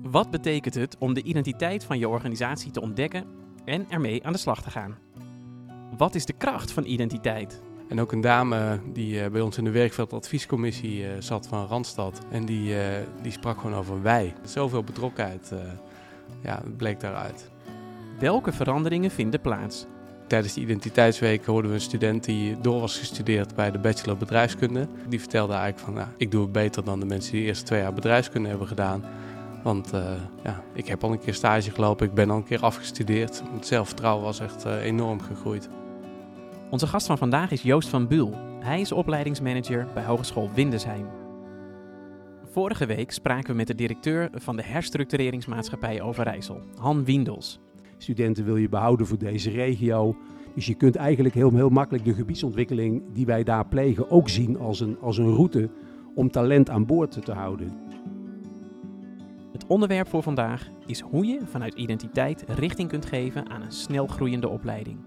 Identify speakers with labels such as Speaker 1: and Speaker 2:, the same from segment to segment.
Speaker 1: Wat betekent het om de identiteit van je organisatie te ontdekken en ermee aan de slag te gaan? Wat is de kracht van identiteit?
Speaker 2: En ook een dame die bij ons in de werkveldadviescommissie zat van Randstad. En die sprak gewoon over wij. Zoveel betrokkenheid bleek daaruit.
Speaker 1: Welke veranderingen vinden plaats?
Speaker 2: Tijdens de identiteitsweek hoorden we een student die door was gestudeerd bij de bachelor bedrijfskunde. Die vertelde eigenlijk van, ik doe het beter dan de mensen die de eerste 2 jaar bedrijfskunde hebben gedaan. Want ik heb al een keer stage gelopen, ik ben al een keer afgestudeerd. Het zelfvertrouwen was echt enorm gegroeid.
Speaker 1: Onze gast van vandaag is Joost van Buul. Hij is opleidingsmanager bij Hogeschool Windesheim. Vorige week spraken we met de directeur van de herstructureringsmaatschappij Overijssel, Han Wiendels.
Speaker 3: Studenten wil je behouden voor deze regio. Dus je kunt eigenlijk heel makkelijk de gebiedsontwikkeling die wij daar plegen ook zien als een route om talent aan boord te houden.
Speaker 1: Het onderwerp voor vandaag is hoe je vanuit identiteit richting kunt geven aan een snel groeiende opleiding.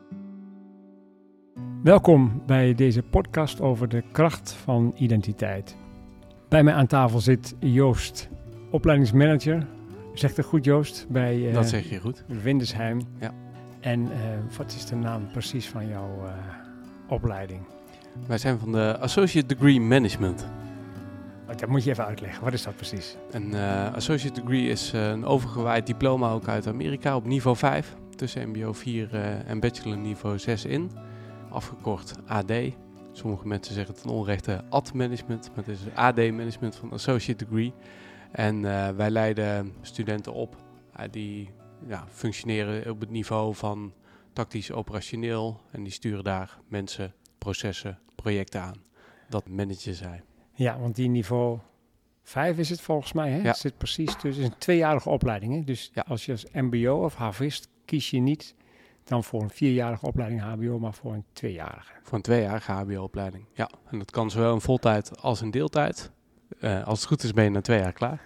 Speaker 4: Welkom bij deze podcast over de kracht van identiteit. Bij mij aan tafel zit Joost, opleidingsmanager. Zegt het goed, Joost? Bij
Speaker 2: dat zeg je goed.
Speaker 4: Windesheim.
Speaker 2: Ja.
Speaker 4: En wat is de naam precies van jouw opleiding?
Speaker 2: Wij zijn van de Associate Degree Management.
Speaker 4: Dat moet je even uitleggen. Wat is dat precies?
Speaker 2: Een Associate Degree is een overgewaaid diploma ook uit Amerika op niveau 5. Tussen mbo 4 en bachelor niveau 6 in. Afgekort AD. Sommige mensen zeggen ten onrechte AD Management. Maar het is AD Management van Associate Degree. En wij leiden studenten op die functioneren op het niveau van tactisch operationeel. En die sturen daar mensen, processen, projecten aan. Dat managen zij.
Speaker 4: Ja, want die niveau 5 is het volgens mij, hè?
Speaker 2: Ja.
Speaker 4: Het zit precies tussen. Het is een 2-jarige opleiding, hè? Dus als je als mbo of havist kies je niet dan voor een 4-jarige opleiding hbo, maar voor een 2-jarige.
Speaker 2: Voor een 2-jarige hbo-opleiding, ja. En dat kan zowel in voltijd als in deeltijd. Als het goed is ben je na 2 jaar klaar.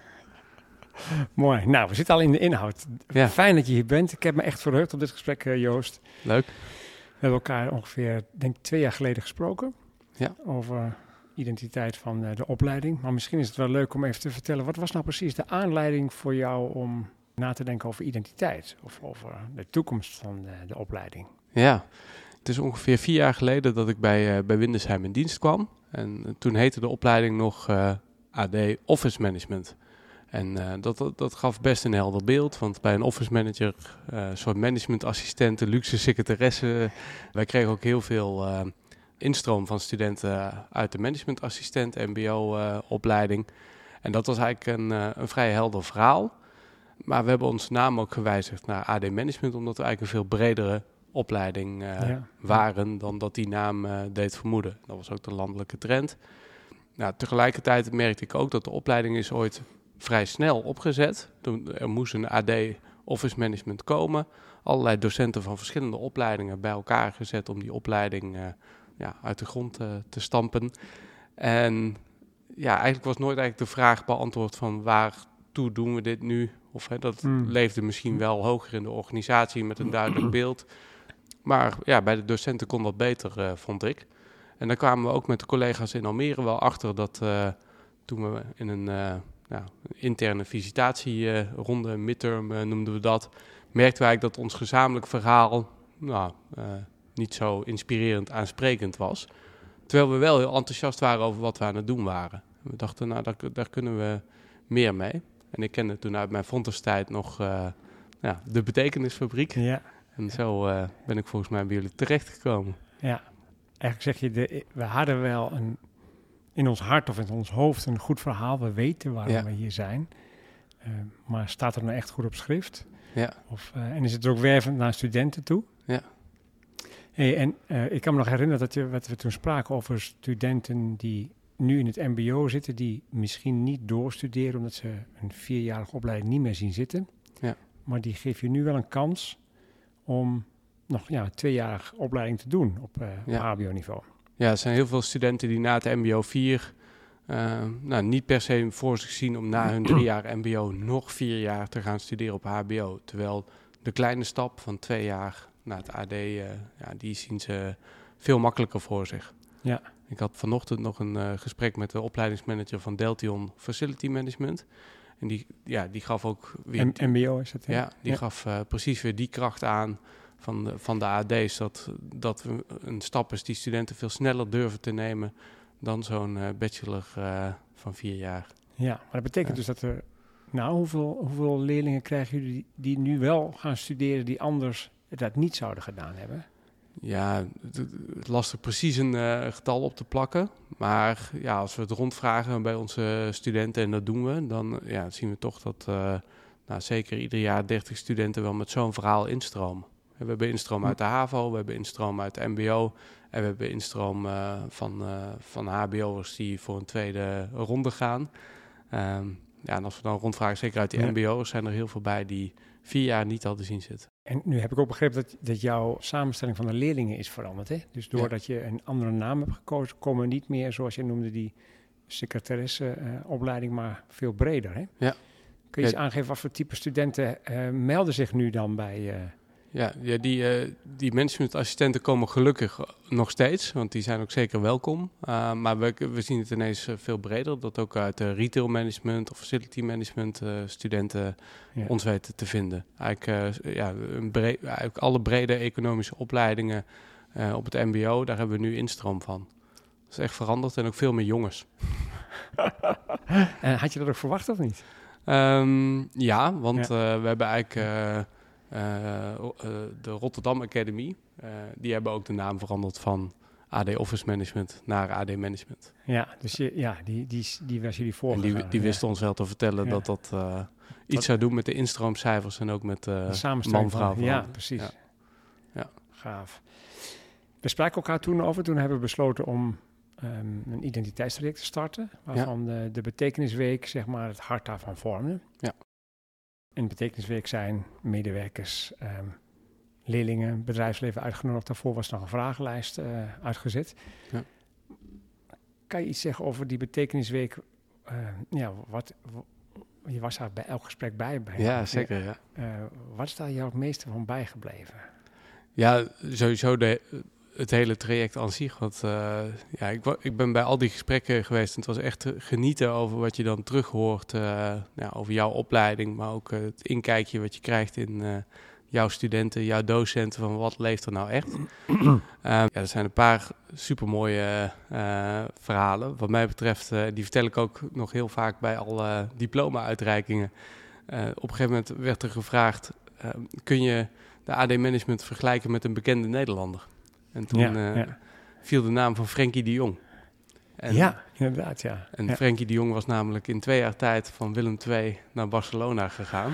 Speaker 4: Mooi. Nou, we zitten al in de inhoud.
Speaker 2: Ja.
Speaker 4: Fijn dat je hier bent. Ik heb me echt verheugd op dit gesprek, Joost.
Speaker 2: Leuk.
Speaker 4: We hebben elkaar ongeveer, denk ik, 2 jaar geleden gesproken.
Speaker 2: Ja.
Speaker 4: Over identiteit van de opleiding. Maar misschien is het wel leuk om even te vertellen, wat was nou precies de aanleiding voor jou om na te denken over identiteit? Of over de toekomst van de opleiding?
Speaker 2: Ja, het is ongeveer 4 jaar geleden dat ik bij Windesheim in dienst kwam. En toen heette de opleiding nog AD Office Management. En dat gaf best een helder beeld, want bij een office manager, een soort managementassistenten, luxe secretaresse, wij kregen ook heel veel instroom van studenten uit de managementassistent mbo-opleiding. En dat was eigenlijk een vrij helder verhaal. Maar we hebben ons naam ook gewijzigd naar AD Management, omdat we eigenlijk een veel bredere opleiding waren dan dat die naam deed vermoeden. Dat was ook de landelijke trend. Nou, tegelijkertijd merkte ik ook dat de opleiding is ooit vrij snel opgezet. Er moest een AD Office Management komen. Allerlei docenten van verschillende opleidingen bij elkaar gezet om die opleiding uit de grond te stampen. En eigenlijk was nooit eigenlijk de vraag beantwoord van waartoe doen we dit nu? Of dat leefde misschien wel hoger in de organisatie met een duidelijk beeld. Maar bij de docenten kon dat beter, vond ik. En daar kwamen we ook met de collega's in Almere wel achter dat toen we in een interne visitatieronde, midterm noemden we dat, merkten we eigenlijk dat ons gezamenlijk verhaal niet zo inspirerend aansprekend was. Terwijl we wel heel enthousiast waren over wat we aan het doen waren. We dachten, daar kunnen we meer mee. En ik kende toen uit mijn Fontes-tijd nog de betekenisfabriek.
Speaker 4: Ja.
Speaker 2: En zo ben ik volgens mij bij jullie terechtgekomen.
Speaker 4: Ja, eigenlijk zeg je, we hadden wel in ons hart of in ons hoofd een goed verhaal. We weten waarom we hier zijn. Maar staat er nou echt goed op schrift?
Speaker 2: Ja.
Speaker 4: En is het er ook wervend naar studenten toe?
Speaker 2: Ja.
Speaker 4: Hey, en ik kan me nog herinneren wat we toen spraken over studenten die nu in het mbo zitten, die misschien niet doorstuderen omdat ze een 4-jarige opleiding niet meer zien zitten.
Speaker 2: Ja.
Speaker 4: Maar die geef je nu wel een kans om nog een 2-jarige opleiding te doen op hbo-niveau.
Speaker 2: Ja, er zijn heel veel studenten die na het mbo 4 niet per se voor zich zien om na hun 3 jaar mbo nog 4 jaar te gaan studeren op hbo. Terwijl de kleine stap van 2 jaar naar het AD, die zien ze veel makkelijker voor zich.
Speaker 4: Ja.
Speaker 2: Ik had vanochtend nog een gesprek met de opleidingsmanager van Deltion Facility Management. En die gaf ook weer...
Speaker 4: MBO is het, hè?
Speaker 2: Ja, die gaf precies weer die kracht aan van de AD's. Dat een stap is die studenten veel sneller durven te nemen dan zo'n bachelor van 4 jaar.
Speaker 4: Ja, maar dat betekent dus dat er... Nou, hoeveel leerlingen krijgen jullie die nu wel gaan studeren die anders dat niet zouden gedaan hebben?
Speaker 2: Ja, het lastig precies een getal op te plakken. Maar ja, als we het rondvragen bij onze studenten, en dat doen we, dan zien we toch dat zeker ieder jaar 30 studenten wel met zo'n verhaal instromen. We hebben instroom uit de HAVO, we hebben instroom uit de MBO en we hebben instroom van HBO'ers die voor een tweede ronde gaan. En als we dan rondvragen, zeker uit die MBO'ers, zijn er heel veel bij die 4 jaar niet hadden zien zitten.
Speaker 4: En nu heb ik ook begrepen dat jouw samenstelling van de leerlingen is veranderd, hè? Dus doordat je een andere naam hebt gekozen, komen niet meer, zoals je noemde, die secretaresseopleiding, maar veel breder, hè?
Speaker 2: Ja.
Speaker 4: Kun je eens aangeven wat voor type studenten melden zich nu dan bij...
Speaker 2: Die managementassistenten komen gelukkig nog steeds, want die zijn ook zeker welkom. Maar we zien het ineens veel breder, dat ook uit retail management of facility management studenten ons weten te vinden. Eigenlijk alle brede economische opleidingen op het mbo, daar hebben we nu instroom van. Dat is echt veranderd en ook veel meer jongens.
Speaker 4: En had je dat ook verwacht of niet?
Speaker 2: We hebben eigenlijk... de Rotterdam Academy, die hebben ook de naam veranderd van AD Office Management naar AD Management.
Speaker 4: Ja, dus die was jullie voorgegaan.
Speaker 2: En die wisten ons wel te vertellen dat iets zou doen met de instroomcijfers en ook met de man-vrouw.
Speaker 4: Ja, precies. Ja. Gaaf. We spraken elkaar toen over. Toen hebben we besloten om een identiteitstraject te starten, waarvan de betekenisweek zeg maar het hart daarvan vormde. Ja. En betekenisweek zijn medewerkers, leerlingen, bedrijfsleven uitgenodigd. Daarvoor was nog een vragenlijst uitgezet. Ja. Kan je iets zeggen over die betekenisweek? Je was daar bij elk gesprek bij.
Speaker 2: Ja, zeker. Ja.
Speaker 4: Wat is daar jou het meeste van bijgebleven?
Speaker 2: Ja, sowieso het hele traject aan zich. Want ik ben bij al die gesprekken geweest. En het was echt genieten over wat je dan terug hoort. Over jouw opleiding. Maar ook het inkijkje wat je krijgt in jouw studenten, jouw docenten. Van wat leeft er nou echt? Er zijn een paar supermooie verhalen. Wat mij betreft, die vertel ik ook nog heel vaak bij alle diploma-uitreikingen. Op een gegeven moment werd er gevraagd, kun je de AD Management vergelijken met een bekende Nederlander? En toen viel de naam van Frenkie de Jong.
Speaker 4: Inderdaad, ja.
Speaker 2: En Frenkie de Jong was namelijk in 2 jaar tijd van Willem II naar Barcelona gegaan.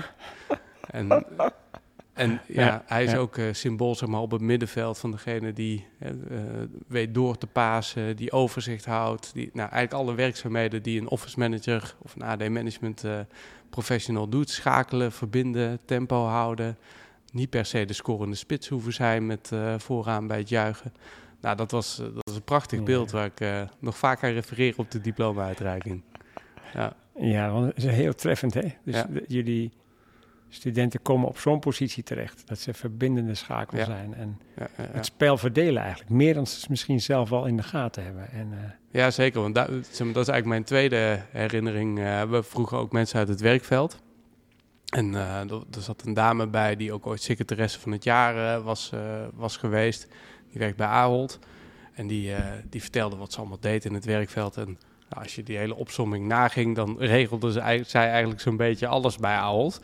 Speaker 2: Hij is ook symbool zeg maar, op het middenveld van degene die weet door te pasen, die overzicht houdt. Eigenlijk alle werkzaamheden die een office manager of een AD management professional doet. Schakelen, verbinden, tempo houden. Niet per se de scorende spits hoeven zijn met vooraan bij het juichen. Nou, dat was een prachtig beeld waar ik nog vaak aan refereer op de diploma-uitreiking.
Speaker 4: Ja, want het is heel treffend, hè? Dus jullie studenten komen op zo'n positie terecht. Dat ze verbindende schakel zijn. En het spel verdelen eigenlijk. Meer dan ze misschien zelf wel in de gaten hebben.
Speaker 2: Ja, zeker. Want dat is eigenlijk mijn tweede herinnering. We vroegen ook mensen uit het werkveld. En er zat een dame bij die ook ooit secretaresse van het jaar was geweest. Die werkt bij Ahold. En die vertelde wat ze allemaal deed in het werkveld. En als je die hele opsomming naging, dan regelde zij eigenlijk zo'n beetje alles bij Ahold.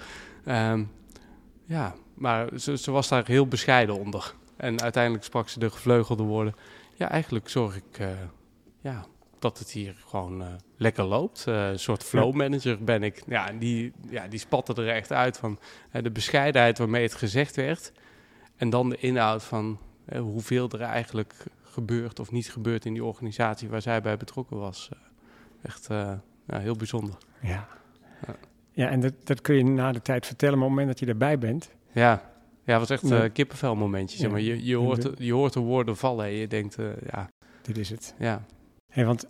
Speaker 2: Maar ze was daar heel bescheiden onder. En uiteindelijk sprak ze de gevleugelde woorden. Ja, eigenlijk zorg ik dat het hier gewoon lekker loopt. Een soort flow manager ben ik. Ja, en die spatte er echt uit van de bescheidenheid waarmee het gezegd werd. En dan de inhoud van hoeveel er eigenlijk gebeurt of niet gebeurt in die organisatie waar zij bij betrokken was. Echt heel bijzonder.
Speaker 4: Ja, en dat kun je na de tijd vertellen, maar op het moment dat je erbij bent.
Speaker 2: Ja, het was echt kippenvel momentje. Zeg maar. Je hoort de woorden vallen en je denkt,
Speaker 4: dit is het.
Speaker 2: Ja.
Speaker 4: Hey, want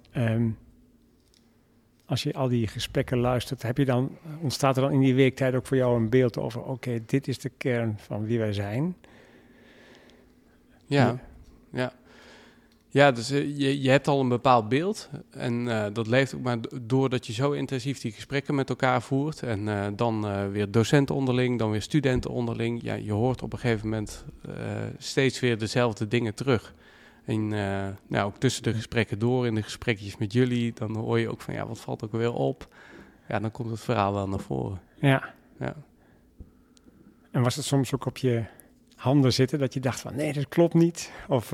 Speaker 4: als je al die gesprekken luistert, ontstaat er dan in die weektijd ook voor jou een beeld over, oké, dit is de kern van wie wij zijn?
Speaker 2: Ja, dus je hebt al een bepaald beeld. En dat leeft ook maar doordat je zo intensief die gesprekken met elkaar voert. En dan weer docenten onderling, dan weer studenten onderling. Ja, je hoort op een gegeven moment steeds weer dezelfde dingen terug. En ook tussen de gesprekken door, in de gesprekjes met jullie, dan hoor je ook van, ja, wat valt ook weer op? Ja, dan komt het verhaal wel naar voren.
Speaker 4: Ja.
Speaker 2: Ja.
Speaker 4: En was het soms ook op je handen zitten dat je dacht van, nee, dat klopt niet? Of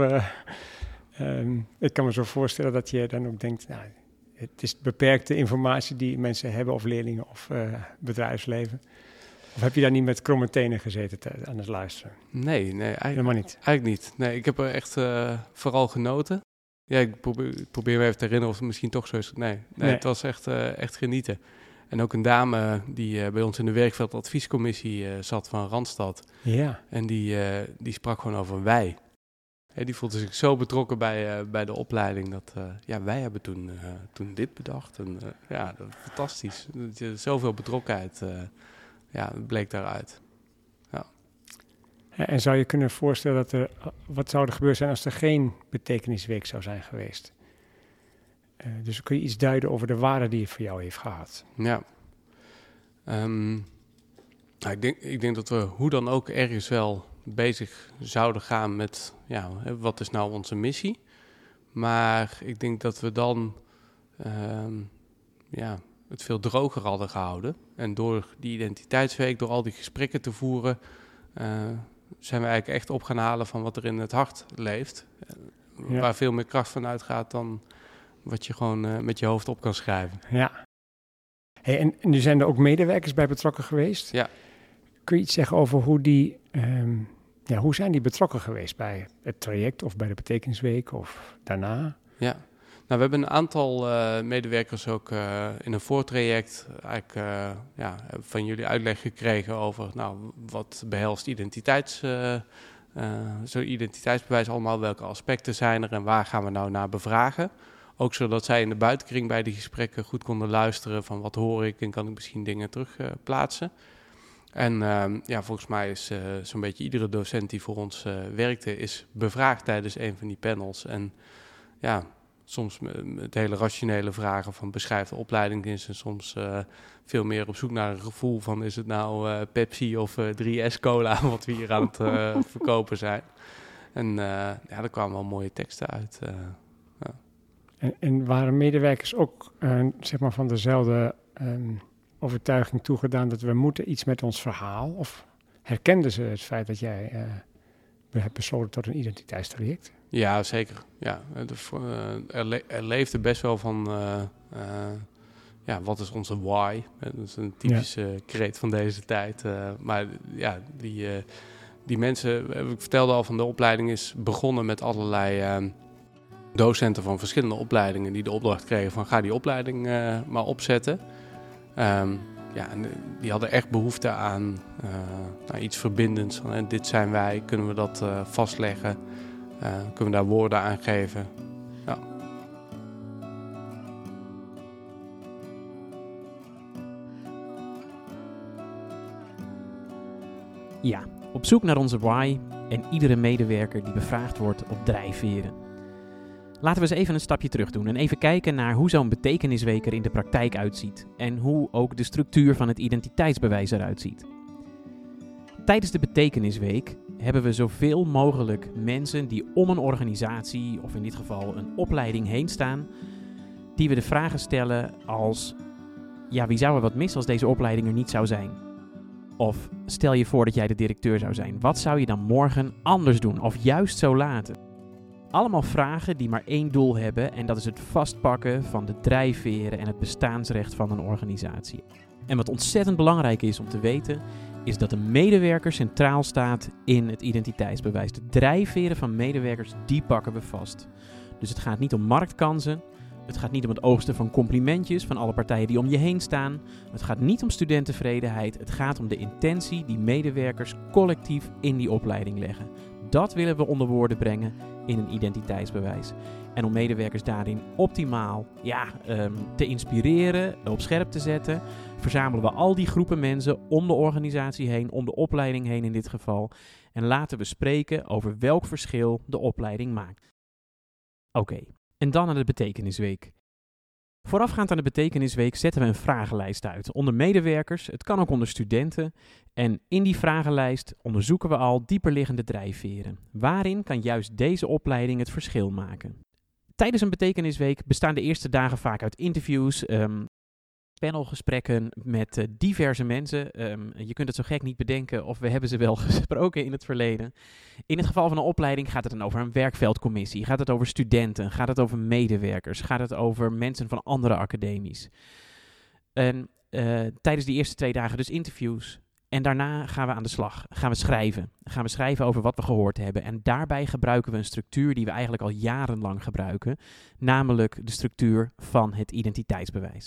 Speaker 4: ik kan me zo voorstellen dat je dan ook denkt, nou, het is beperkte informatie die mensen hebben, of leerlingen of bedrijfsleven. Of heb je daar niet met kromme tenen gezeten aan het luisteren?
Speaker 2: Nee,
Speaker 4: helemaal niet.
Speaker 2: Eigenlijk niet. Nee, ik heb er echt vooral genoten. Ja, ik probeer me even te herinneren of het misschien toch zo is. Nee. Het was echt genieten. En ook een dame die bij ons in de werkveldadviescommissie zat van Randstad.
Speaker 4: Ja.
Speaker 2: En die sprak gewoon over wij. Die voelde zich zo betrokken bij de opleiding dat wij hebben toen dit bedacht. En dat was fantastisch. Zoveel betrokkenheid bleek daaruit. Ja.
Speaker 4: En zou je kunnen voorstellen dat wat zou er gebeurd zijn als er geen betekenisweek zou zijn geweest? Dus kun je iets duiden over de waarde die het voor jou heeft gehad?
Speaker 2: Ja. Ik denk dat we hoe dan ook ergens wel bezig zouden gaan met, wat is nou onze missie? Maar ik denk dat we dan het veel droger hadden gehouden. En door die identiteitsweek, door al die gesprekken te voeren, zijn we eigenlijk echt op gaan halen van wat er in het hart leeft. Waar veel meer kracht van uitgaat dan wat je gewoon met je hoofd op kan schrijven.
Speaker 4: Ja. Hey, en nu zijn er ook medewerkers bij betrokken geweest.
Speaker 2: Ja.
Speaker 4: Kun je iets zeggen over hoe zijn die betrokken geweest bij het traject of bij de betekenisweek of daarna?
Speaker 2: Ja, nou, we hebben een aantal medewerkers ook in een voortraject eigenlijk van jullie uitleg gekregen over wat behelst zo'n identiteitsbewijs allemaal, welke aspecten zijn er en waar gaan we nou naar bevragen. Ook zodat zij in de buitenkring bij die gesprekken goed konden luisteren van wat hoor ik en kan ik misschien dingen terugplaatsen. En volgens mij is zo'n beetje iedere docent die voor ons werkte, is bevraagd tijdens een van die panels. En soms met hele rationele vragen van beschrijf de opleiding eens en soms veel meer op zoek naar een gevoel van is het nou Pepsi of 3S Cola wat we hier aan het verkopen zijn. En er kwamen wel mooie teksten uit.
Speaker 4: En waren medewerkers ook van dezelfde overtuiging toegedaan dat we moeten iets met ons verhaal? Of herkenden ze het feit dat jij hebt besloten tot een identiteitstraject?
Speaker 2: Ja, zeker. Ja, er leefde best wel van wat is onze why? Dat is een typische kreet van deze tijd. Maar die mensen, ik vertelde al van de opleiding is begonnen met allerlei docenten van verschillende opleidingen die de opdracht kregen van ga die opleiding maar opzetten. En die hadden echt behoefte aan iets verbindends. Van, dit zijn wij, kunnen we dat vastleggen? Kunnen we daar woorden aan geven? Ja.
Speaker 1: Ja, op zoek naar onze why en iedere medewerker die bevraagd wordt op drijfveren. Laten we eens even een stapje terug doen en even kijken naar hoe zo'n betekenisweek er in de praktijk uitziet en hoe ook de structuur van het identiteitsbewijs eruit ziet. Tijdens de betekenisweek hebben we zoveel mogelijk mensen die om een organisatie, of in dit geval een opleiding heen staan, die we de vragen stellen als, wie zou er wat missen als deze opleiding er niet zou zijn? Of stel je voor dat jij de directeur zou zijn, wat zou je dan morgen anders doen of juist zo laten? Allemaal vragen die maar één doel hebben en dat is het vastpakken van de drijfveren en het bestaansrecht van een organisatie. En wat ontzettend belangrijk is om te weten, is dat de medewerker centraal staat in het identiteitsbewijs. De drijfveren van medewerkers, die pakken we vast. Dus het gaat niet om marktkansen, het gaat niet om het oogsten van complimentjes van alle partijen die om je heen staan. Het gaat niet om studenttevredenheid, het gaat om de intentie die medewerkers collectief in die opleiding leggen. Dat willen we onder woorden brengen in een identiteitsbewijs. En om medewerkers daarin optimaal te inspireren, op scherp te zetten, verzamelen we al die groepen mensen om de organisatie heen, om de opleiding heen in dit geval. En laten we spreken over welk verschil de opleiding maakt. Oké, en dan naar de betekenisweek. Voorafgaand aan de betekenisweek zetten we een vragenlijst uit onder medewerkers, het kan ook onder studenten. En in die vragenlijst onderzoeken we al dieperliggende drijfveren. Waarin kan juist deze opleiding het verschil maken? Tijdens een betekenisweek bestaan de eerste dagen vaak uit interviews, panelgesprekken met diverse mensen. Je kunt het zo gek niet bedenken of we hebben ze wel gesproken in het verleden. In het geval van een opleiding gaat het dan over een werkveldcommissie. Gaat het over studenten? Gaat het over medewerkers? Gaat het over mensen van andere academies? En tijdens die eerste 2 dagen dus interviews. En daarna gaan we aan de slag. Gaan we schrijven over wat we gehoord hebben. En daarbij gebruiken we een structuur die we eigenlijk al jarenlang gebruiken. Namelijk de structuur van het identiteitsbewijs.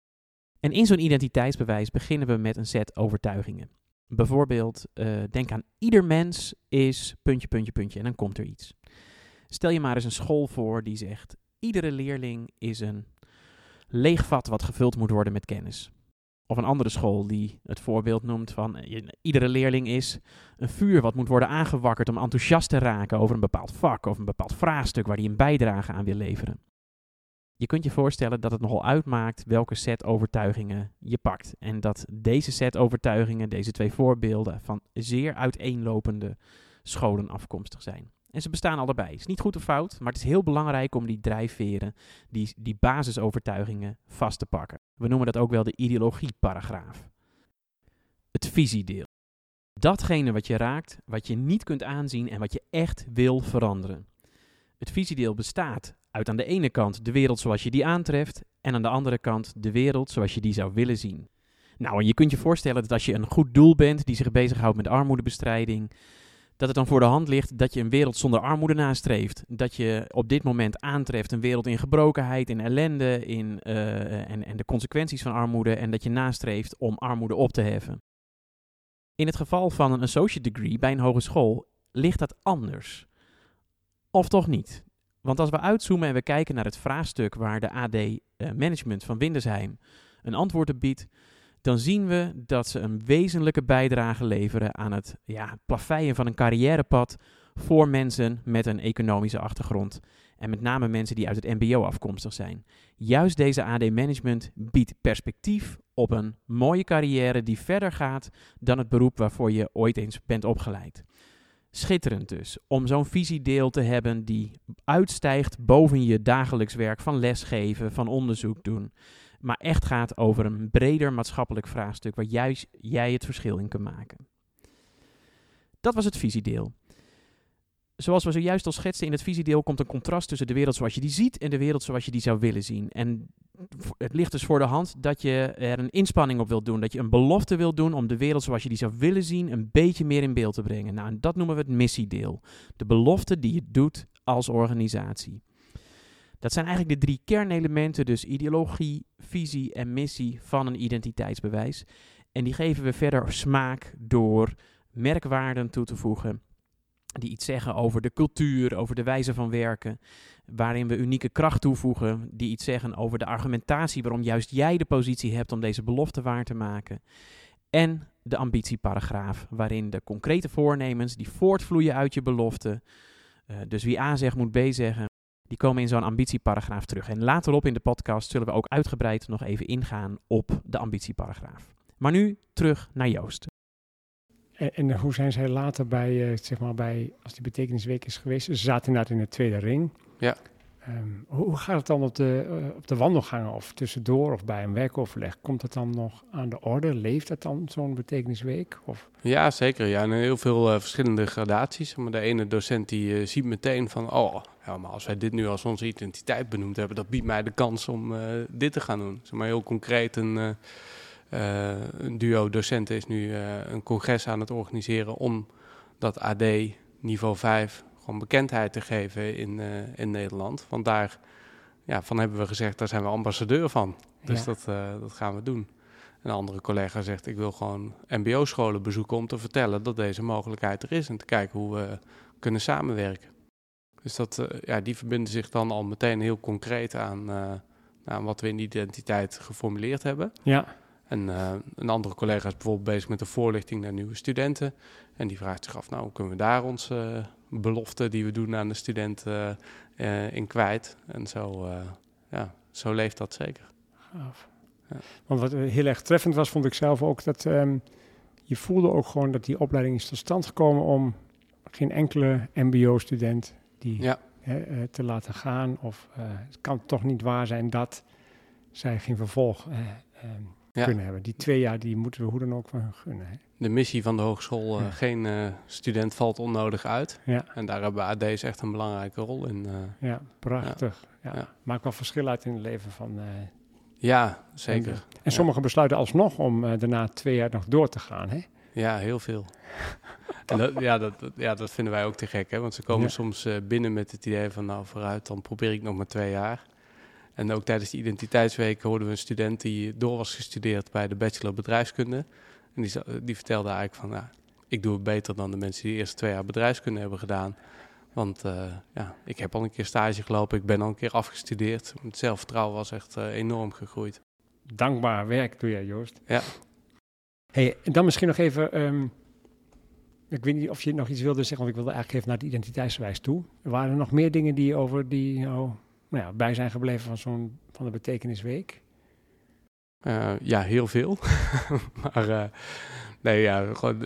Speaker 1: En in zo'n identiteitsbewijs beginnen we met een set overtuigingen. Bijvoorbeeld, denk aan ieder mens is ... En dan komt er iets. Stel je maar eens een school voor die zegt, iedere leerling is een leeg vat wat gevuld moet worden met kennis. Of een andere school die het voorbeeld noemt van, iedere leerling is een vuur wat moet worden aangewakkerd om enthousiast te raken over een bepaald vak of een bepaald vraagstuk waar hij een bijdrage aan wil leveren. Je kunt je voorstellen dat het nogal uitmaakt welke set overtuigingen je pakt. En dat deze set overtuigingen, deze 2 voorbeelden, van zeer uiteenlopende scholen afkomstig zijn. En ze bestaan allebei. Het is niet goed of fout, maar het is heel belangrijk om die drijfveren, die basisovertuigingen vast te pakken. We noemen dat ook wel de ideologieparagraaf. Het visiedeel. Datgene wat je raakt, wat je niet kunt aanzien en wat je echt wil veranderen. Het visiedeel bestaat uit aan de ene kant de wereld zoals je die aantreft en aan de andere kant de wereld zoals je die zou willen zien. Nou, en je kunt je voorstellen dat als je een goed doel bent die zich bezighoudt met armoedebestrijding, dat het dan voor de hand ligt dat je een wereld zonder armoede nastreeft. Dat je op dit moment aantreft een wereld in gebrokenheid, in ellende, en de consequenties van armoede en dat je nastreeft om armoede op te heffen. In het geval van een associate degree bij een hogeschool ligt dat anders. Of toch niet? Want als we uitzoomen en we kijken naar het vraagstuk waar de AD Management van Windesheim een antwoord op biedt, dan zien we dat ze een wezenlijke bijdrage leveren aan het plaveien van een carrièrepad voor mensen met een economische achtergrond. En met name mensen die uit het mbo afkomstig zijn. Juist deze AD Management biedt perspectief op een mooie carrière die verder gaat dan het beroep waarvoor je ooit eens bent opgeleid. Schitterend dus, om zo'n visiedeel te hebben die uitstijgt boven je dagelijks werk van lesgeven, van onderzoek doen. Maar echt gaat over een breder maatschappelijk vraagstuk waar juist jij het verschil in kunt maken. Dat was het visiedeel. Zoals we zojuist al schetsten in het visiedeel komt een contrast tussen de wereld zoals je die ziet en de wereld zoals je die zou willen zien. En het ligt dus voor de hand dat je er een inspanning op wilt doen, dat je een belofte wilt doen om de wereld zoals je die zou willen zien een beetje meer in beeld te brengen. Nou, en dat noemen we het missiedeel. De belofte die je doet als organisatie. Dat zijn eigenlijk de 3 kernelementen, dus ideologie, visie en missie van een identiteitsbewijs. En die geven we verder smaak door merkwaarden toe te voegen die iets zeggen over de cultuur, over de wijze van werken, waarin we unieke kracht toevoegen, die iets zeggen over de argumentatie waarom juist jij de positie hebt om deze belofte waar te maken. En de ambitieparagraaf, waarin de concrete voornemens die voortvloeien uit je belofte, dus wie A zegt moet B zeggen, die komen in zo'n ambitieparagraaf terug. En laterop in de podcast zullen we ook uitgebreid nog even ingaan op de ambitieparagraaf. Maar nu terug naar Joost.
Speaker 4: En hoe zijn zij later bij, als die betekenisweek is geweest, ze zaten inderdaad in de tweede ring.
Speaker 2: Ja.
Speaker 4: Hoe gaat het dan op de wandelgangen of tussendoor of bij een werkoverleg? Komt het dan nog aan de orde? Leeft het dan zo'n betekenisweek? Of?
Speaker 2: Ja, zeker. Ja, en heel veel verschillende gradaties. Maar de ene docent die ziet meteen van, maar als wij dit nu als onze identiteit benoemd hebben, dat biedt mij de kans om dit te gaan doen. Zeg maar heel concreet een duo docenten is nu een congres aan het organiseren om dat AD niveau 5 gewoon bekendheid te geven in Nederland. Want van hebben we gezegd, daar zijn we ambassadeur van. Dus dat gaan we doen. Een andere collega zegt, ik wil gewoon mbo-scholen bezoeken om te vertellen dat deze mogelijkheid er is en te kijken hoe we kunnen samenwerken. Dus die verbinden zich dan al meteen heel concreet aan wat we in de identiteit geformuleerd hebben.
Speaker 4: Ja.
Speaker 2: En een andere collega is bijvoorbeeld bezig met de voorlichting naar nieuwe studenten. En die vraagt zich af, nou, hoe kunnen we daar onze belofte die we doen aan de studenten in kwijt? En zo leeft dat zeker.
Speaker 4: Gaaf.
Speaker 2: Ja.
Speaker 4: Want wat heel erg treffend was, vond ik zelf ook, dat je voelde ook gewoon dat die opleiding is tot stand gekomen om geen enkele mbo-student die te laten gaan. Of het kan toch niet waar zijn dat zij geen vervolg kunnen hebben. Die 2 jaar, die moeten we hoe dan ook van hun gunnen. Hè?
Speaker 2: De missie van de hogeschool, geen student valt onnodig uit.
Speaker 4: Ja.
Speaker 2: En daar hebben AD's echt een belangrijke rol in.
Speaker 4: Ja, prachtig.
Speaker 2: Ja.
Speaker 4: Ja. Maakt wel verschil uit in het leven van...
Speaker 2: Ja, zeker.
Speaker 4: En sommigen besluiten alsnog om daarna 2 jaar nog door te gaan, hè?
Speaker 2: Ja, heel veel. Dat vinden wij ook te gek, hè? Want ze komen soms binnen met het idee van, nou, vooruit, dan probeer ik nog maar 2 jaar. En ook tijdens de identiteitsweek hoorden we een student die door was gestudeerd bij de bachelor bedrijfskunde. En die vertelde eigenlijk van, nou, ik doe het beter dan de mensen die de eerste 2 jaar bedrijfskunde hebben gedaan. Want ik heb al een keer stage gelopen, ik ben al een keer afgestudeerd. Het zelfvertrouwen was echt enorm gegroeid.
Speaker 4: Dankbaar werk doe jij, Joost.
Speaker 2: Ja.
Speaker 4: Hey, en dan misschien nog even, ik weet niet of je nog iets wilde zeggen, want ik wilde eigenlijk even naar de identiteitsbewijs toe. Waren er nog meer dingen die bij zijn gebleven van de betekenisweek?
Speaker 2: Ja, heel veel. Maar gewoon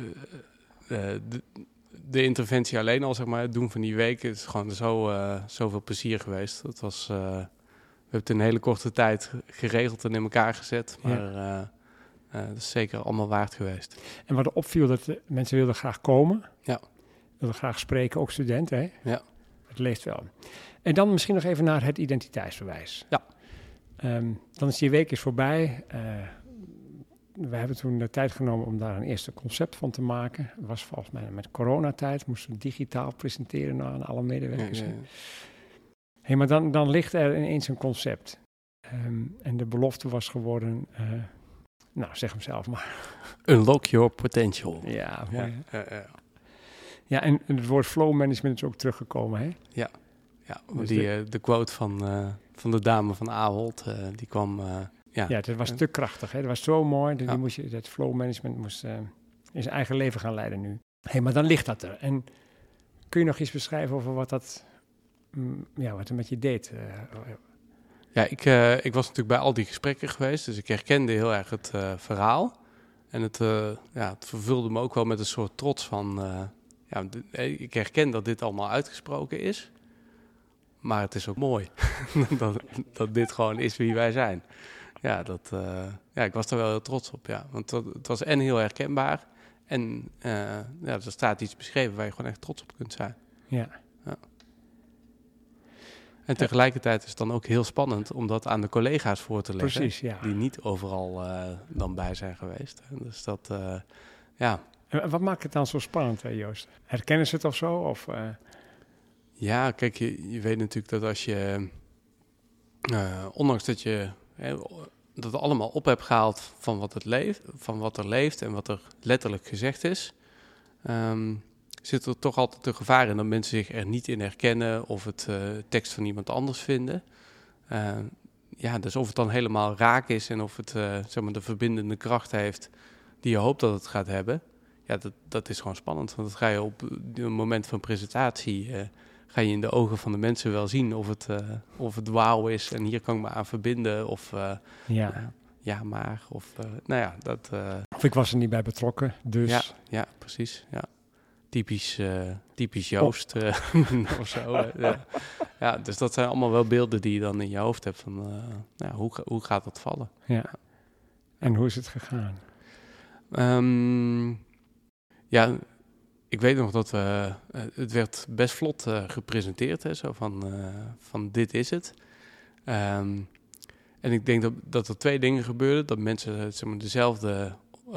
Speaker 2: de interventie alleen al, zeg maar, het doen van die week is gewoon zoveel plezier geweest. Het was, we hebben het in een hele korte tijd geregeld en in elkaar gezet, maar dat is zeker allemaal waard geweest.
Speaker 4: En wat er opviel, dat mensen wilden graag komen.
Speaker 2: Ja.
Speaker 4: Wilden graag spreken, ook studenten, hè?
Speaker 2: Ja.
Speaker 4: Het leeft wel. En dan misschien nog even naar het identiteitsbewijs.
Speaker 2: Ja.
Speaker 4: Dan is die week is voorbij. We hebben toen de tijd genomen om daar een eerste concept van te maken. Het was volgens mij met coronatijd. Moesten we digitaal presenteren aan alle medewerkers.
Speaker 2: Ja.
Speaker 4: Hey, maar dan ligt er ineens een concept. En de belofte was geworden... zeg hem zelf maar.
Speaker 2: Unlock your potential.
Speaker 4: Ja, mooi. Ja, en het woord flow management is ook teruggekomen, hè?
Speaker 2: Ja,
Speaker 4: Dus
Speaker 2: de quote van de dame van Ahold, die kwam...
Speaker 4: Ja, het was te krachtig, hè? Dat was zo mooi. Dat flow management moest in zijn eigen leven gaan leiden nu. Hey, maar dan ligt dat er. En kun je nog iets beschrijven over wat dat... wat er met je deed?
Speaker 2: Ja, ik was natuurlijk bij al die gesprekken geweest, dus ik herkende heel erg het verhaal. En het vervulde me ook wel met een soort trots van... ik herken dat dit allemaal uitgesproken is, maar het is ook mooi dat dit gewoon is wie wij zijn. Ja, ik was er wel heel trots op, ja. Want het was en heel herkenbaar en er staat iets beschreven waar je gewoon echt trots op kunt zijn.
Speaker 4: Ja.
Speaker 2: En tegelijkertijd is het dan ook heel spannend om dat aan de collega's voor te leggen.
Speaker 4: Precies, ja.
Speaker 2: Die niet overal dan bij zijn geweest. Dus dat,
Speaker 4: En wat maakt het dan zo spannend, hè, Joost? Herkennen ze het of zo? Of,
Speaker 2: Ja, kijk, je weet natuurlijk dat als je... ondanks dat je dat allemaal op hebt gehaald van wat er leeft en wat er letterlijk gezegd is... zit er toch altijd een gevaar in dat mensen zich er niet in herkennen of het tekst van iemand anders vinden. Dus of het dan helemaal raak is en of het de verbindende kracht heeft die je hoopt dat het gaat hebben. Ja, dat is gewoon spannend. Want dat ga je op het moment van presentatie, ga je in de ogen van de mensen wel zien of het wauw is en hier kan ik me aan verbinden. Of
Speaker 4: Of ik was er niet bij betrokken, dus...
Speaker 2: Ja, precies, ja. Typisch Joost of zo. Ja, dus dat zijn allemaal wel beelden die je dan in je hoofd hebt van hoe gaat dat vallen?
Speaker 4: Ja. En hoe is het gegaan?
Speaker 2: Ik weet nog dat het werd best vlot gepresenteerd, hè, zo van dit is het. En ik denk dat er 2 dingen gebeurden. Dat mensen dezelfde...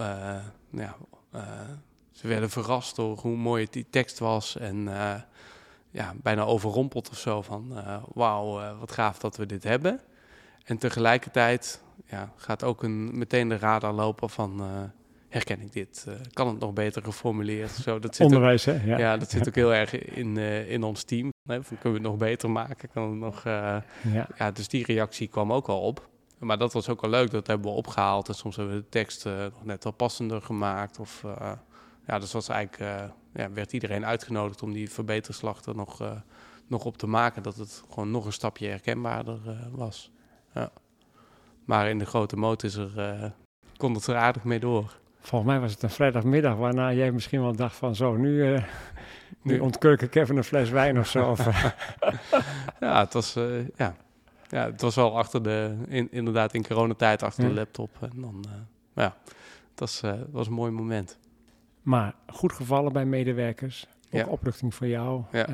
Speaker 2: Ze werden verrast door hoe mooi die tekst was en bijna overrompeld of zo van wauw, wat gaaf dat we dit hebben. En tegelijkertijd gaat ook meteen de radar lopen van herken ik dit? Kan het nog beter geformuleerd? Zo, dat zit
Speaker 4: onderwijs, hè?
Speaker 2: Ja, dat zit ook heel erg in ons team. Kunnen we het nog beter maken? Kan het nog, dus die reactie kwam ook al op. Maar dat was ook wel leuk, dat hebben we opgehaald. En soms hebben we de tekst nog net wat passender gemaakt. Dus was eigenlijk, werd iedereen uitgenodigd om die verbeterslag er nog op te maken. Dat het gewoon nog een stapje herkenbaarder was. Ja. Maar in de grote moot kon het er aardig mee door.
Speaker 4: Volgens mij was het een vrijdagmiddag waarna jij misschien wel dacht van zo, nu ontkurk ik even een fles wijn of zo.
Speaker 2: Ja, het was... Ja, het was wel inderdaad in coronatijd achter de laptop. En dan, het was een mooi moment.
Speaker 4: Maar goed gevallen bij medewerkers. Ook opluchting voor jou.
Speaker 2: Ja.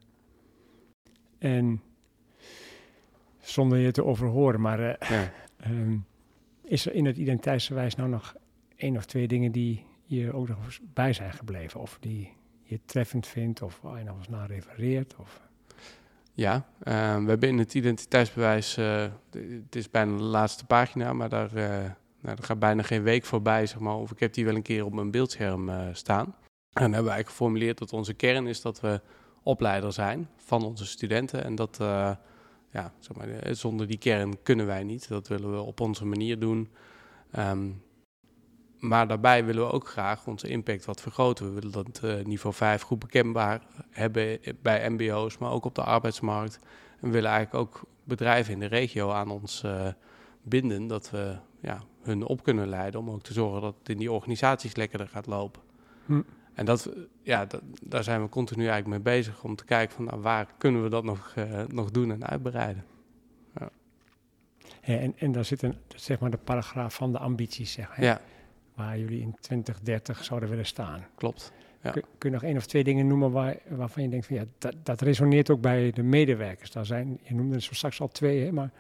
Speaker 4: En zonder je te overhoren, maar is er in het identiteitsbewijs nou nog 1 of 2 dingen die je ook nog eens bij zijn gebleven? Of die je treffend vindt of waar je nog eens naar refereert? Of...
Speaker 2: Ja, we hebben in het identiteitsbewijs, het is bijna de laatste pagina, maar daar gaat bijna geen week voorbij, zeg maar, of ik heb die wel een keer op mijn beeldscherm staan. En dan hebben we eigenlijk geformuleerd dat onze kern is dat we opleider zijn van onze studenten. En dat, zonder die kern kunnen wij niet. Dat willen we op onze manier doen. Maar daarbij willen we ook graag onze impact wat vergroten. We willen dat niveau 5 goed bekendbaar hebben bij mbo's, maar ook op de arbeidsmarkt. En we willen eigenlijk ook bedrijven in de regio aan ons binden, dat we hun op kunnen leiden om ook te zorgen dat het in die organisaties lekkerder gaat lopen. En daar zijn we continu eigenlijk mee bezig om te kijken van waar kunnen we dat nog doen en uitbreiden. Ja.
Speaker 4: En daar zit zeg maar de paragraaf van de ambities, zeg. Hè?
Speaker 2: Ja.
Speaker 4: Waar jullie in 2030 zouden willen staan.
Speaker 2: Klopt. Ja.
Speaker 4: Kun je nog 1 of 2 dingen noemen waarvan je denkt van dat resoneert ook bij de medewerkers. Je noemde er straks al 2, hè, maar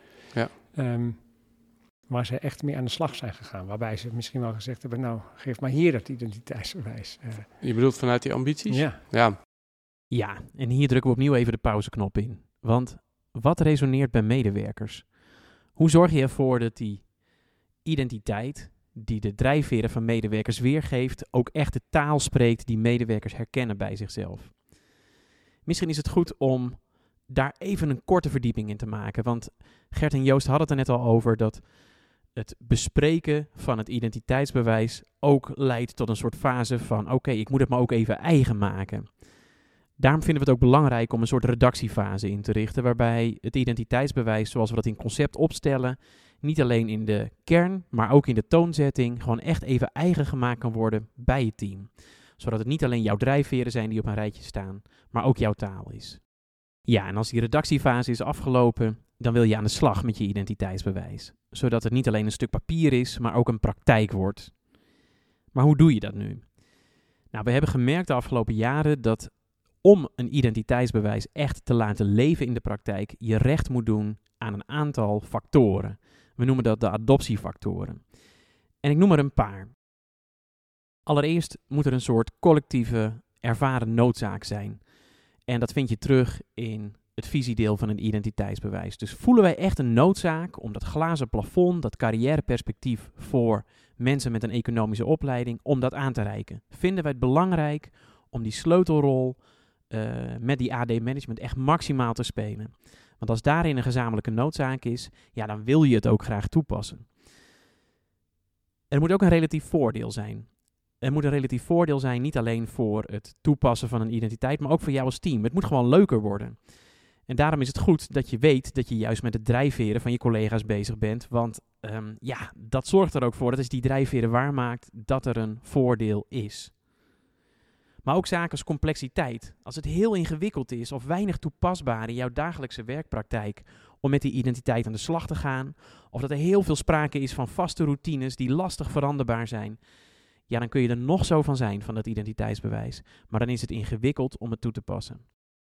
Speaker 4: waar ze echt mee aan de slag zijn gegaan. Waarbij ze misschien wel gezegd hebben, nou, geef maar hier dat identiteitsbewijs.
Speaker 2: Je bedoelt vanuit die ambities?
Speaker 4: Ja.
Speaker 1: Ja, en hier drukken we opnieuw even de pauzeknop in. Want wat resoneert bij medewerkers? Hoe zorg je ervoor dat die identiteit die de drijfveren van medewerkers weergeeft, ook echt de taal spreekt die medewerkers herkennen bij zichzelf? Misschien is het goed om daar even een korte verdieping in te maken, want Gert en Joost hadden het er net al over dat het bespreken van het identiteitsbewijs ook leidt tot een soort fase van oké, ik moet het me ook even eigen maken. Daarom vinden we het ook belangrijk om een soort redactiefase in te richten, waarbij het identiteitsbewijs, zoals we dat in concept opstellen, niet alleen in de kern, maar ook in de toonzetting gewoon echt even eigen gemaakt kan worden bij het team. Zodat het niet alleen jouw drijfveren zijn die op een rijtje staan, maar ook jouw taal is. Ja, en als die redactiefase is afgelopen, dan wil je aan de slag met je identiteitsbewijs. Zodat het niet alleen een stuk papier is, maar ook een praktijk wordt. Maar hoe doe je dat nu? Nou, we hebben gemerkt de afgelopen jaren dat om een identiteitsbewijs echt te laten leven in de praktijk, je recht moet doen aan een aantal factoren. We noemen dat de adoptiefactoren. En ik noem er een paar. Allereerst moet er een soort collectieve ervaren noodzaak zijn. En dat vind je terug in het visiedeel van een identiteitsbewijs. Dus voelen wij echt een noodzaak om dat glazen plafond, dat carrièreperspectief voor mensen met een economische opleiding, om dat aan te reiken? Vinden wij het belangrijk om die sleutelrol met die AD-management echt maximaal te spelen? Want als daarin een gezamenlijke noodzaak is, ja, dan wil je het ook graag toepassen. Er moet ook een relatief voordeel zijn. Er moet een relatief voordeel zijn, niet alleen voor het toepassen van een identiteit, maar ook voor jou als team. Het moet gewoon leuker worden. En daarom is het goed dat je weet dat je juist met de drijfveren van je collega's bezig bent. Want dat zorgt er ook voor dat als die drijfveren waarmaakt, dat er een voordeel is. Maar ook zaken als complexiteit. Als het heel ingewikkeld is of weinig toepasbaar in jouw dagelijkse werkpraktijk om met die identiteit aan de slag te gaan, of dat er heel veel sprake is van vaste routines die lastig veranderbaar zijn, ja, dan kun je er nog zo van zijn, van dat identiteitsbewijs. Maar dan is het ingewikkeld om het toe te passen.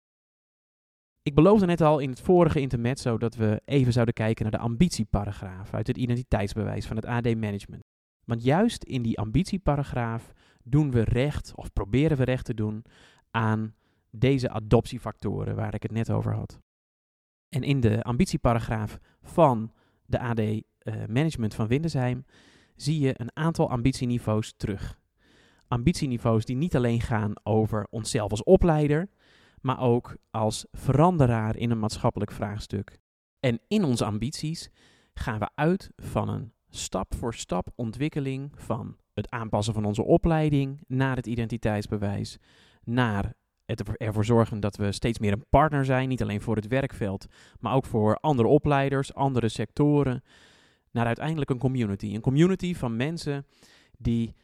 Speaker 1: Ik beloofde net al in het vorige intermezzo dat we even zouden kijken naar de ambitieparagraaf uit het identiteitsbewijs van het AD-management. Want juist in die ambitieparagraaf doen we recht, of proberen we recht te doen, aan deze adoptiefactoren waar ik het net over had. En in de ambitieparagraaf van de AD-management van Windesheim zie je een aantal ambitieniveaus terug. Ambitieniveaus die niet alleen gaan over onszelf als opleider, maar ook als veranderaar in een maatschappelijk vraagstuk. En in onze ambities gaan we uit van een stap-voor-stap ontwikkeling van het aanpassen van onze opleiding naar het identiteitsbewijs, naar het ervoor zorgen dat we steeds meer een partner zijn, niet alleen voor het werkveld, maar ook voor andere opleiders, andere sectoren, naar uiteindelijk een community. Een community van mensen die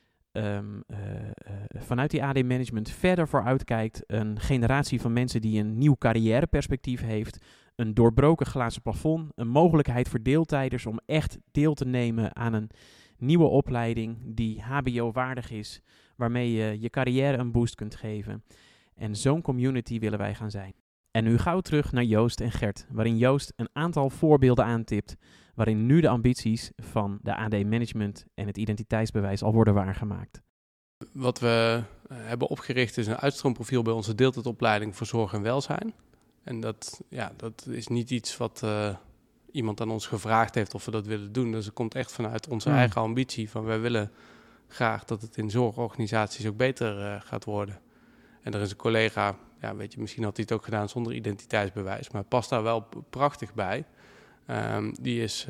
Speaker 1: vanuit die AD-management verder vooruit kijkt. Een generatie van mensen die een nieuw carrièreperspectief heeft. Een doorbroken glazen plafond. Een mogelijkheid voor deeltijders om echt deel te nemen aan een nieuwe opleiding die HBO-waardig is. Waarmee je je carrière een boost kunt geven. En zo'n community willen wij gaan zijn. En nu gauw terug naar Joost en Gert, waarin Joost een aantal voorbeelden aantipt, waarin nu de ambities van de AD-management en het identiteitsbewijs al worden waargemaakt.
Speaker 2: Wat we hebben opgericht is een uitstroomprofiel bij onze deeltijdopleiding voor zorg en welzijn. En dat is niet iets wat iemand aan ons gevraagd heeft of we dat willen doen. Dus het komt echt vanuit onze eigen ambitie van wij willen graag dat het in zorgorganisaties ook beter gaat worden. En er is een collega, misschien had hij het ook gedaan zonder identiteitsbewijs, maar past daar wel prachtig bij. Die is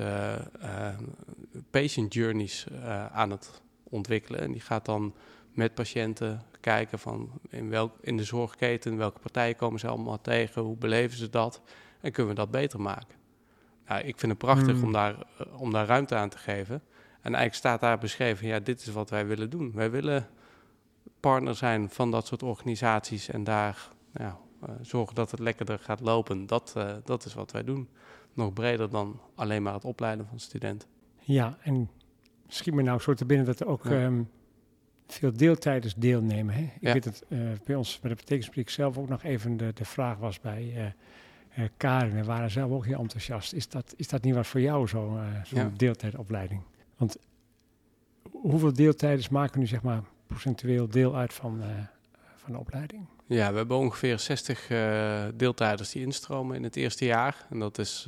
Speaker 2: patient journeys aan het ontwikkelen. En die gaat dan met patiënten kijken van in de zorgketen, welke partijen komen ze allemaal tegen, hoe beleven ze dat en kunnen we dat beter maken. Nou, ik vind het prachtig om daar ruimte aan te geven. En eigenlijk staat daar beschreven, dit is wat wij willen doen. Wij willen partner zijn van dat soort organisaties en daar zorgen dat het lekkerder gaat lopen. Dat is wat wij doen. Nog breder dan alleen maar het opleiden van studenten.
Speaker 4: Ja, en schiet me nou zo te binnen dat er ook veel deeltijders deelnemen. Hè? Ik weet dat bij ons bij de betekenisfabriek zelf ook nog even de vraag was bij Karin. We waren zelf ook heel enthousiast. Is dat niet wat voor jou, zo'n deeltijdopleiding? Want hoeveel deeltijders maken nu zeg maar procentueel deel uit van de opleiding? Ja,
Speaker 2: we hebben ongeveer 60 deeltijders die instromen in het eerste jaar. En dat is,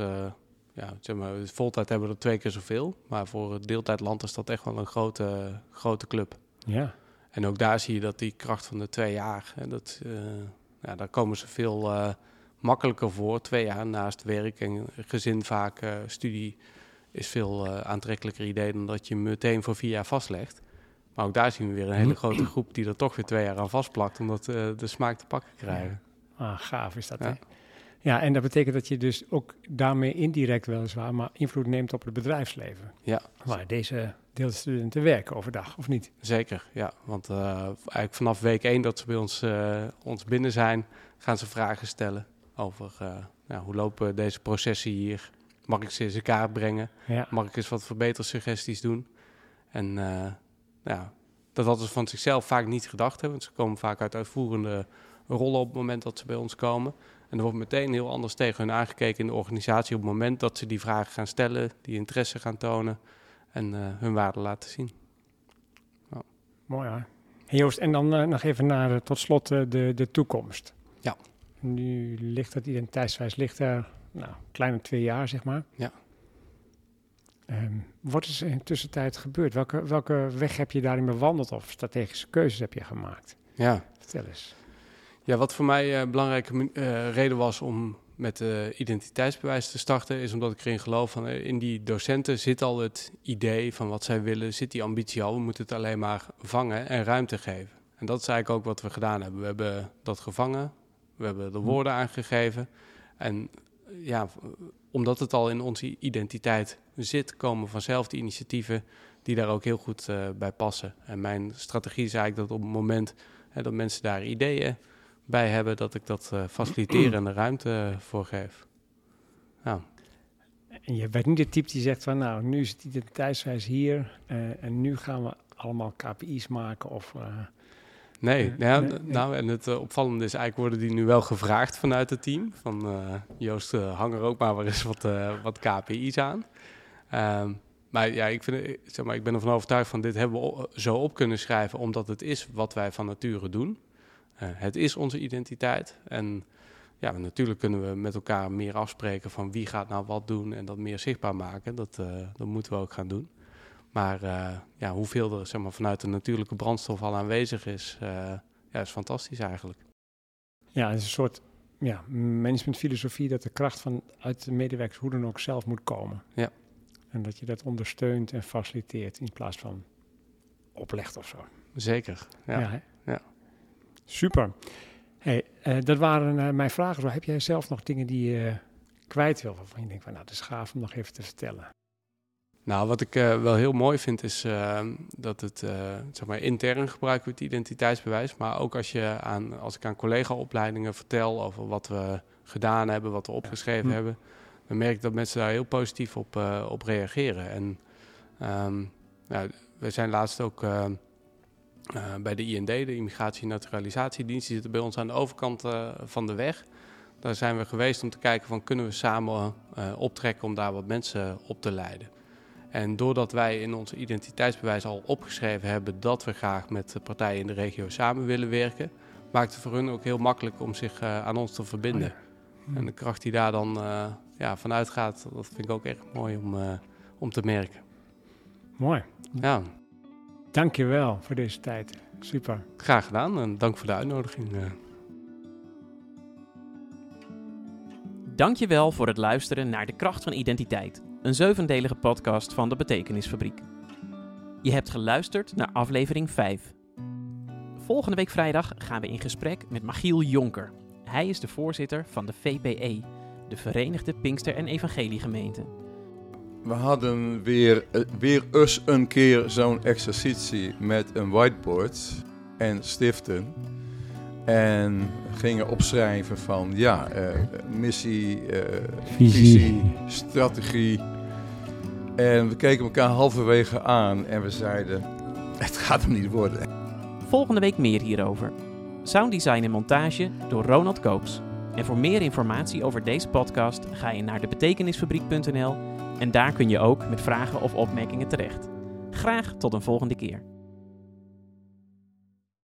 Speaker 2: voltijd hebben we er 2 keer zoveel. Maar voor het deeltijdland is dat echt wel een grote club.
Speaker 4: Ja.
Speaker 2: En ook daar zie je dat die kracht van de 2 jaar, daar komen ze veel makkelijker voor. 2 jaar naast werk en gezin vaak, studie is veel aantrekkelijker idee dan dat je meteen voor 4 jaar vastlegt. Maar ook daar zien we weer een hele grote groep die er toch weer 2 jaar aan vastplakt, omdat de smaak te pakken krijgen.
Speaker 4: Gaaf is dat, hè? Ja, en dat betekent dat je dus ook daarmee indirect weliswaar, maar invloed neemt op het bedrijfsleven.
Speaker 2: Ja.
Speaker 4: Waar deze deelstudenten werken overdag, of niet?
Speaker 2: Zeker, ja. Want eigenlijk vanaf week 1 dat ze bij ons binnen zijn, gaan ze vragen stellen over hoe lopen deze processen hier? Mag ik ze eens in kaart brengen?
Speaker 4: Ja.
Speaker 2: Mag ik eens wat verbetersuggesties doen? En dat hadden ze van zichzelf vaak niet gedacht hebben. Want ze komen vaak uit uitvoerende rollen op het moment dat ze bij ons komen. En er wordt meteen heel anders tegen hun aangekeken in de organisatie op het moment dat ze die vragen gaan stellen, die interesse gaan tonen en hun waarde laten zien. Nou.
Speaker 4: Mooi, hè? Hey Joost, en dan nog even naar tot slot de toekomst.
Speaker 2: Ja.
Speaker 4: Nu ligt het identiteitsbewijs er kleine 2 jaar, zeg maar.
Speaker 2: Ja.
Speaker 4: Wat is er in de tussentijd gebeurd? Welke weg heb je daarin bewandeld of strategische keuzes heb je gemaakt?
Speaker 2: Ja.
Speaker 4: Vertel eens.
Speaker 2: Ja, wat voor mij een belangrijke reden was om met identiteitsbewijs te starten, is omdat ik erin geloof van in die docenten zit al het idee van wat zij willen, zit die ambitie al. We moeten het alleen maar vangen en ruimte geven. En dat is eigenlijk ook wat we gedaan hebben. We hebben dat gevangen, we hebben de woorden aangegeven. En omdat het al in onze identiteit zit, komen vanzelf die initiatieven die daar ook heel goed bij passen. En mijn strategie is eigenlijk dat op het moment dat mensen daar ideeën bij hebben, dat ik dat faciliteer en de ruimte voor geef. Nou.
Speaker 4: En je bent niet de type die zegt van nu is het identiteitsbewijs hier en nu gaan we allemaal KPI's maken of...
Speaker 2: Nee. En het opvallende is eigenlijk worden die nu wel gevraagd vanuit het team. Van Joost, hang er ook maar weer eens wat KPI's aan. Maar ik ben ervan overtuigd van dit hebben we zo op kunnen schrijven, omdat het is wat wij van nature doen. Het is onze identiteit. En natuurlijk kunnen we met elkaar meer afspreken van wie gaat nou wat doen en dat meer zichtbaar maken. Dat moeten we ook gaan doen. Maar hoeveel er vanuit de natuurlijke brandstof al aanwezig is, is fantastisch eigenlijk.
Speaker 4: Ja, het is een soort managementfilosofie dat de kracht uit de medewerkers hoe dan ook zelf moet komen.
Speaker 2: Ja.
Speaker 4: En dat je dat ondersteunt en faciliteert in plaats van oplegt of zo.
Speaker 2: Zeker, ja. Ja.
Speaker 4: Super. Hey, dat waren mijn vragen. Zo, heb jij zelf nog dingen die je kwijt wil? Waarvan je denkt, van, nou, dat is gaaf om nog even te vertellen.
Speaker 2: Nou, wat ik wel heel mooi vind is dat het, zeg maar, intern gebruiken we het identiteitsbewijs. Maar ook als ik aan collega-opleidingen vertel over wat we gedaan hebben, wat we opgeschreven hebben, dan merk ik dat mensen daar heel positief op reageren. En we zijn laatst ook bij de IND, de Immigratie- en Naturalisatiedienst, die zitten bij ons aan de overkant van de weg. Daar zijn we geweest om te kijken van, kunnen we samen optrekken om daar wat mensen op te leiden. En doordat wij in ons identiteitsbewijs al opgeschreven hebben dat we graag met partijen in de regio samen willen werken, maakt het voor hun ook heel makkelijk om zich aan ons te verbinden. Oh ja. En de kracht die daar dan vanuit gaat, dat vind ik ook echt mooi om te merken.
Speaker 4: Mooi.
Speaker 2: Ja.
Speaker 4: Dank je wel voor deze tijd. Super.
Speaker 2: Graag gedaan en dank voor de uitnodiging.
Speaker 1: Dank je wel voor het luisteren naar De Kracht van Identiteit, een 7-delige podcast van de Betekenisfabriek. Je hebt geluisterd naar aflevering 5. Volgende week vrijdag gaan we in gesprek met Michiel Jonker. Hij is de voorzitter van de VPE, de Verenigde Pinkster- en Evangeliegemeenten.
Speaker 5: We hadden weer eens een keer zo'n exercitie met een whiteboard en stiften. En gingen opschrijven van missie, visie, strategie. En we keken elkaar halverwege aan en we zeiden, het gaat hem niet worden.
Speaker 1: Volgende week meer hierover. Sounddesign en montage door Ronald Koops. En voor meer informatie over deze podcast ga je naar debetekenisfabriek.nl en daar kun je ook met vragen of opmerkingen terecht. Graag tot een volgende keer.